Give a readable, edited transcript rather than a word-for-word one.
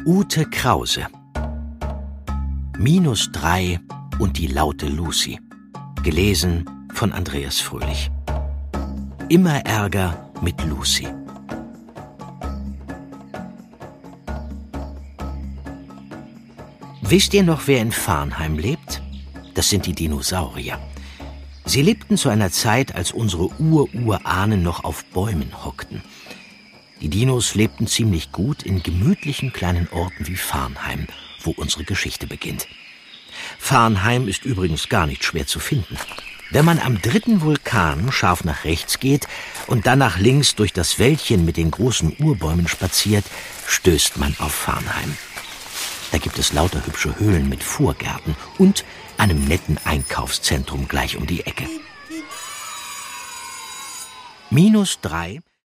Ute Krause. -3 und die laute Lucy. Gelesen von Andreas Fröhlich. Immer Ärger mit Lucy. Wisst ihr noch, wer in Farnheim lebt? Das sind die Dinosaurier. Sie lebten zu einer Zeit, als unsere Urahnen noch auf Bäumen hockten. Die Dinos lebten ziemlich gut in gemütlichen kleinen Orten wie Farnheim, wo unsere Geschichte beginnt. Farnheim ist übrigens gar nicht schwer zu finden. Wenn man am 3. Vulkan scharf nach rechts geht und dann nach links durch das Wäldchen mit den großen Urbäumen spaziert, stößt man auf Farnheim. Da gibt es lauter hübsche Höhlen mit Vorgärten und einem netten Einkaufszentrum gleich um die Ecke. -3